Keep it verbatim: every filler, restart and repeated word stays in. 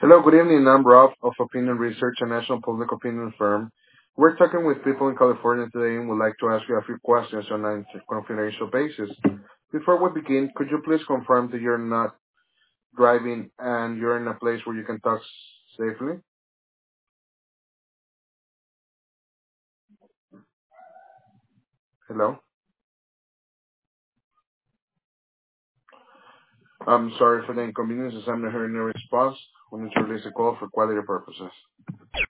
Hello, good evening. I'm Rob of Opinion Research, a national public opinion firm. We're talking with people in California today and would like to ask you a few questions on a confidential basis. Before we begin, could you please confirm that you're not driving and you're in a place where you can talk safely? Hello? I'm sorry for the inconvenience as I'm not hearing a response. We need to release a call for quality purposes.